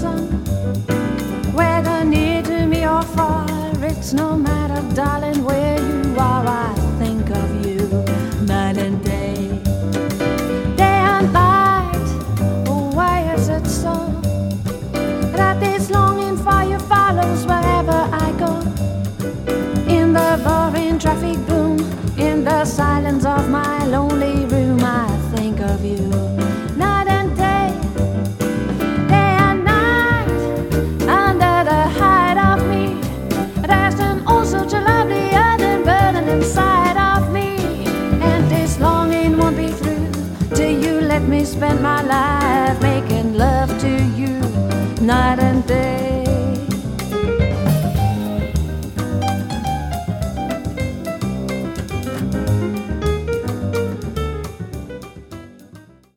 sun. Whether near to me or far, it's no matter, darling, where you are. I think of you night and day, day and night. Oh, why is it so that this longing for you follows wherever I go? In the boring traffic boom, in the silence of my lonely room, I think of you night and day, day and night. Under the hide of me, there's an oh such a lovely ardent burning inside of me. And this longing won't be through till you let me spend my life making love to you night and